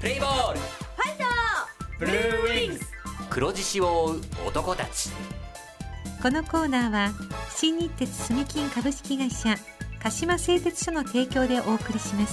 プレイボール、 ファイト、 ブルーウィングス、黒獅子を追う男たち。 このコーナーは新日鉄住金株式会社鹿島製鉄所の提供でお送りします。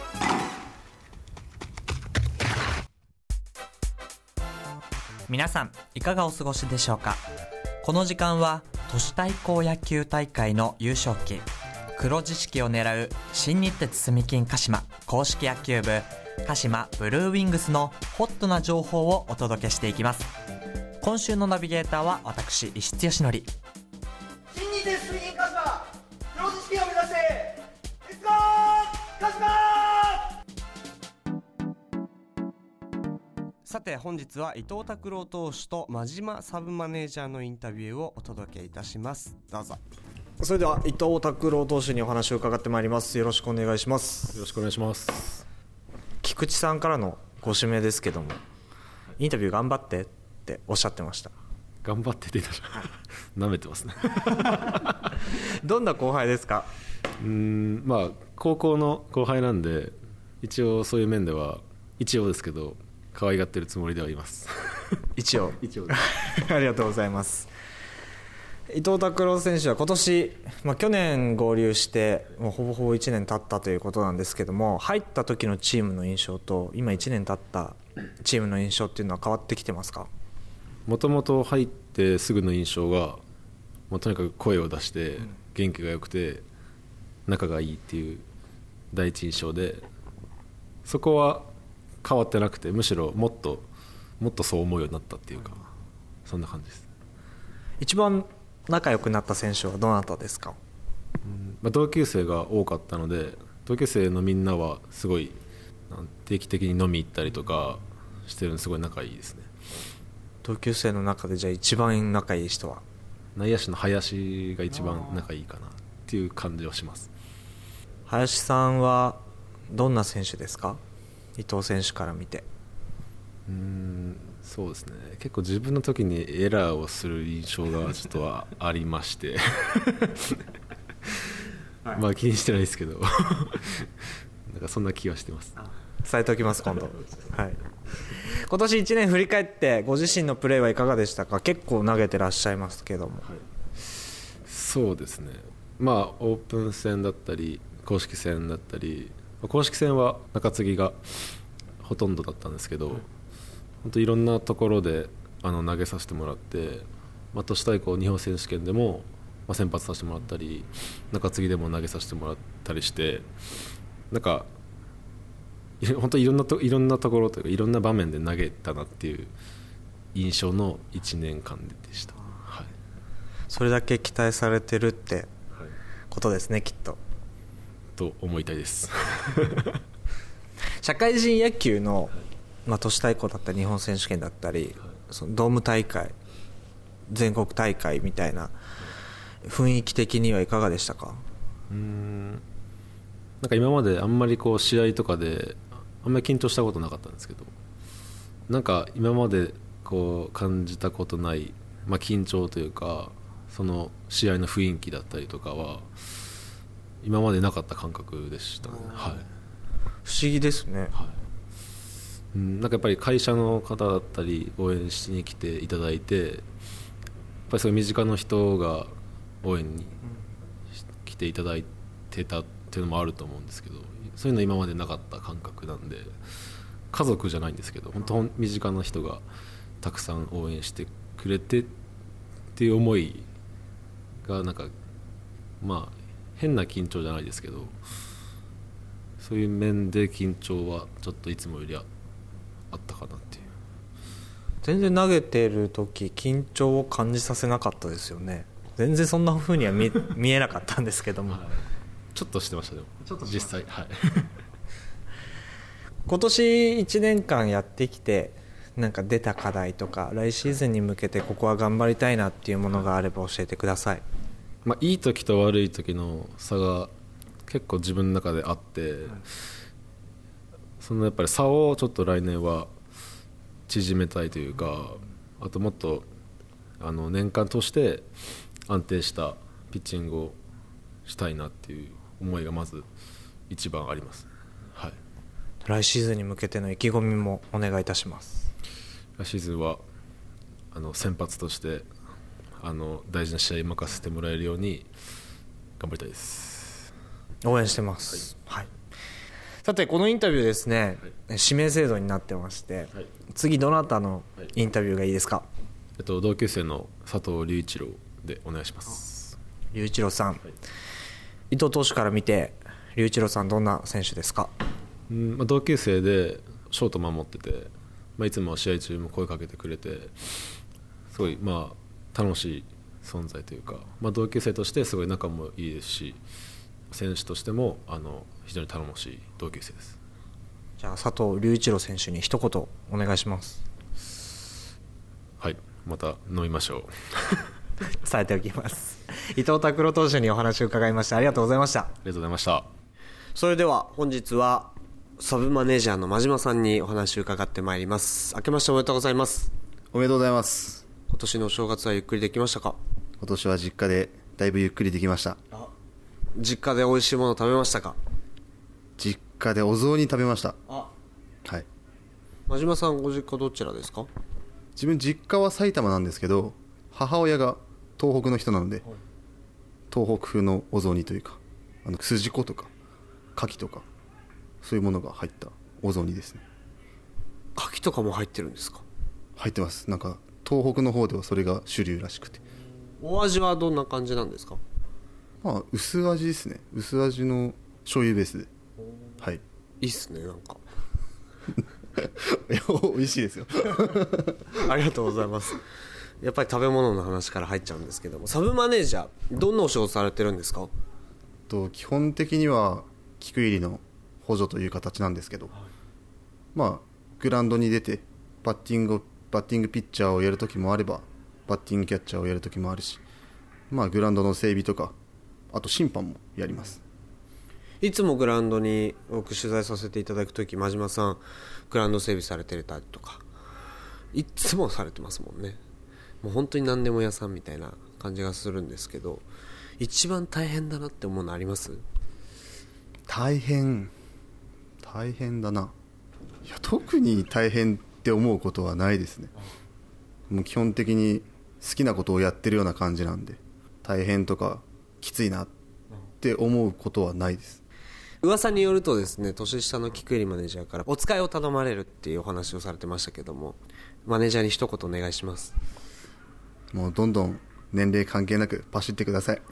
皆さんいかがお過ごしでしょうか。この時間は都市対抗野球大会の優勝旗黒獅子を狙う新日鉄住金鹿島公式野球部鹿島ブルーウィングスのホットな情報をお届けしていきます。今週のナビゲーターは私石津義則。 新日鉄住金鹿島黒獅子を目指せ、レッツゴー鹿島。 さて本日は伊藤拓郎投手と真島サブマネージャーのインタビューをお届けいたします。どうぞ。それでは伊藤拓郎投手にお話を伺ってまいります。よろしくお願いします。 よろしくお願いします。 菊池さんからのご指名ですけども、インタビュー頑張ってっておっしゃってました。 頑張ってって言ったじゃん舐めてますねどんな後輩ですか？ まあ高校の後輩なんで一応そういう面では一応ですけど可愛がってるつもりではいます一応一応ありがとうございます。伊藤拓郎選手は今年、去年合流してもうほぼほぼ1年経ったということなんですけども、入った時のチームの印象と今1年経ったチームの印象っていうのは変わってきてますか？ もともと入ってすぐの印象がもうとにかく声を出して元気が良くて仲がいいっていう第一印象で、そこは変わってなくてむしろもっとそう思うようになったっていうか、そんな感じです。 一番仲良くなった選手はどなたですか？ 同級生が多かったので、同級生のみんなはすごい定期的に飲み行ったりとかしてるのですごい仲いいですね。 同級生の中でじゃあ一番仲いい人は？ 内野手の林が一番仲いいかなっていう感じはします。 林さんはどんな選手ですか？伊藤選手から見て。 そうですね、結構自分の時にエラーをする印象がちょっとはありましてまあ気にしてないですけどなんかそんな気はしてます。 伝えておきます今度、はい、今年1年振り返ってご自身のプレーはいかがでしたか？結構投げてらっしゃいますけども。 そうですね、オープン戦だったり公式戦だったり、公式戦は中継ぎがほとんどだったんですけど、本当いろんなところで投げさせてもらって、都市対抗日本選手権でも先発させてもらったり中継ぎでも投げさせてもらったりして、なんか本当いろんなところというかいろんな場面で投げたなっていう印象の1年間でした、はい、 それだけ期待されてるってことですね、きっとと思いたいです社会人野球の、都市対抗だったり日本選手権だったり、そのドーム大会全国大会みたいな雰囲気的にはいかがでしたか？ なんか今まであんまり試合とかであんまり緊張したことなかったんですけど、なんか今まで感じたことない、緊張というかその試合の雰囲気だったりとかは今までなかった感覚でしたね、はい、 不思議ですね、 はい、なんかやっぱり会社の方だったり応援しに来ていただいて、やっぱりそういう身近な人が応援に来ていただいてたっていうのもあると思うんですけど、そういうの今までなかった感覚なんで、家族じゃないんですけど本当身近な人がたくさん応援してくれてっていう思いがなんか変な緊張じゃないですけど、そういう面で緊張はちょっといつもよりあったかなっていう。 全然投げてる時緊張を感じさせなかったですよね。全然そんな風には見えなかったんですけども、 ちょっとしてました。でも実際、はい今年1年間やってきてなんか出た課題とか来シーズンに向けてここは頑張りたいなっていうものがあれば教えてください。 いい時と悪い時の差が結構自分の中であって、そのやっぱり差をちょっと来年は縮めたいというか、あともっと年間通して安定したピッチングをしたいなっていう思いがまず一番あります、はい、 来シーズンに向けての意気込みもお願いいたします。 来シーズンは先発として大事な試合任せてもらえるように頑張りたいです。 応援してます、はい。さてこのインタビューですね、指名制度になってまして、次どなたのインタビューがいいですか？ 同級生の佐藤隆一郎でお願いします。 隆一郎さん、伊藤投手から見て隆一郎さんどんな選手ですか？ 同級生でショート守ってて、いつも試合中も声かけてくれて、すごい楽しい存在というか、同級生としてすごい仲もいいですし、選手としても非常に頼もしい同級生です。 じゃあ佐藤隆一郎選手に一言お願いします。 はい、また飲みましょう伝えておきます。伊藤拓郎投手にお話を伺いました。ありがとうございました。 ありがとうございました。 それでは本日はサブマネージャーの真島さんにお話を伺ってまいります。明けましておめでとうございます。 おめでとうございます。 今年のお正月はゆっくりできましたか？ 今年は実家でだいぶゆっくりできました。 実家で美味しいもの食べましたか？ 実家でお雑煮食べました。はい。 真島さんご実家どちらですか？ 自分実家は埼玉なんですけど、母親が東北の人なので、東北風のお雑煮というか筋子とか牡蠣とかそういうものが入ったお雑煮ですね。 牡蠣とかも入ってるんですか？ 入ってます。なんか東北の方ではそれが主流らしくて。 お味はどんな感じなんですか？ 薄味ですね。薄味の醤油ベースで。はい。 いいっすね、なんかいや美味しいですよありがとうございます。やっぱり食べ物の話から入っちゃうんですけども、サブマネージャーどんなお仕事されてるんですか？ 基本的には菊入りの補助という形なんですけど、グラウンドに出てバッティングピッチャーをやるときもあればバッティングキャッチャーをやるときもあるし、グラウンドの整備とかあと審判もやります。 いつもグラウンドに僕取材させていただくとき、真島さんグラウンド整備されてたりとかいつもされてますもんね。もう本当に何でも屋さんみたいな感じがするんですけど、一番大変だなって思うのあります？ 大変だな。いや特に大変って思うことはないですね。もう基本的に好きなことをやってるような感じなんで、大変とかきついなって思うことはないです。 噂によるとですね、年下の菊入マネージャーからお使いを頼まれるっていうお話をされてましたけども、マネージャーに一言お願いします。 もうどんどん年齢関係なくパシってください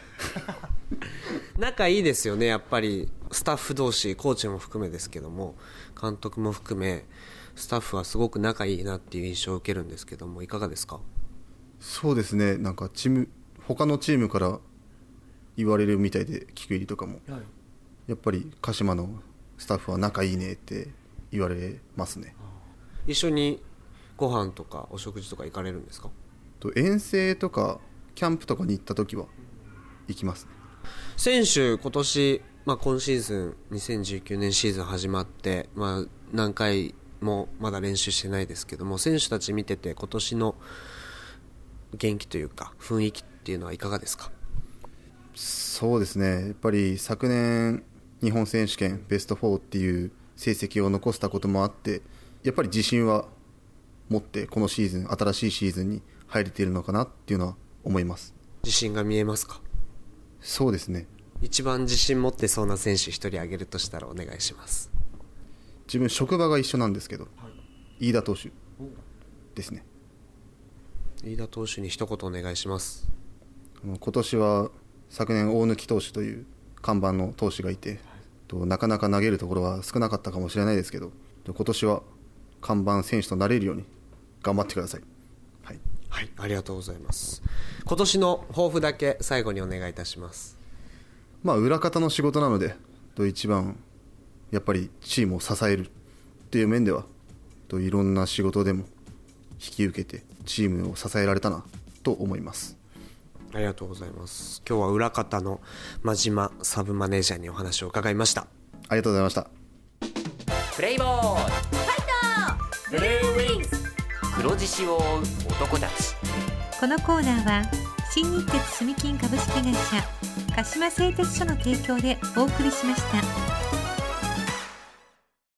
仲いいですよね、やっぱりスタッフ同士、コーチも含めですけども、監督も含めスタッフはすごく仲いいなっていう印象を受けるんですけども、いかがですか？ そうですね、なんか他のチームから言われるみたいで、菊入りとかも、やっぱり鹿島のスタッフは仲いいねって言われますね。 一緒にご飯とかお食事とか行かれるんですか？ 遠征とかキャンプとかに行った時は行きますね。 選手今年、今シーズン2019年シーズン始まって、何回もまだ練習してないですけども、選手たち見てて今年の元気というか雰囲気っていうのはいかがですか？ そうですね、やっぱり昨年日本選手権ベスト4っていう成績を残したこともあって、やっぱり自信は持ってこのシーズン、新しいシーズンに入れているのかなっていうのは思います。 自信が見えますか？ そうですね。 一番自信持ってそうな選手一人挙げるとしたらお願いします。 自分職場が一緒なんですけど、飯田投手ですね。 飯田投手に一言お願いします。 今年は昨年大貫投手という看板の投手がいて、なかなか投げるところは少なかったかもしれないですけど、今年は看板選手となれるように頑張ってください。 はい、ありがとうございます。今年の抱負だけ最後にお願いいたします。 裏方の仕事なので、一番やっぱりチームを支えるっていう面では、いろんな仕事でも引き受けてチームを支えられたなと思います。 ありがとうございます。今日は裏方の真島サブマネージャーにお話を伺いました。 ありがとうございました。 プレイボールファイトブルーウィングス黒獅子を追う男たち。 このコーナーは新日鉄住金株式会社鹿島製鉄所の提供でお送りしました。